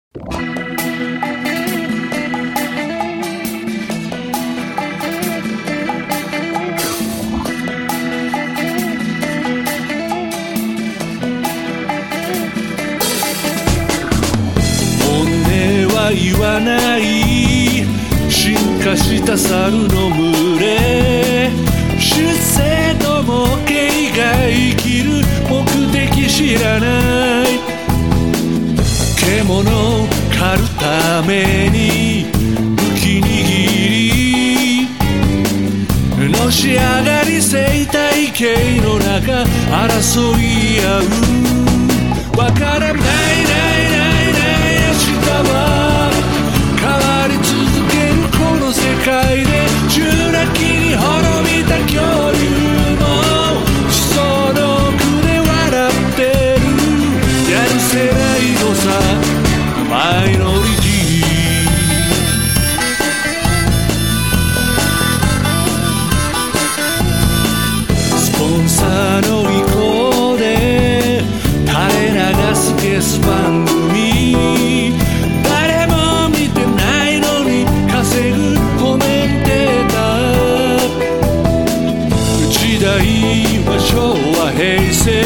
言わない進化した猿の群れ、出世と模型が生きる目的知らない、獣狩るために武器握り、のし上がり生態系の中争い合う、わからないないないない明日は変わり続けるこの世界で、中なきに滅びた恐竜も地層の奥で笑ってる、やるせないのさマイノリティ。スポンサーの意向で垂れ流すゲス番組、誰も見てないのに稼ぐコメンテーター、時代は昭和平成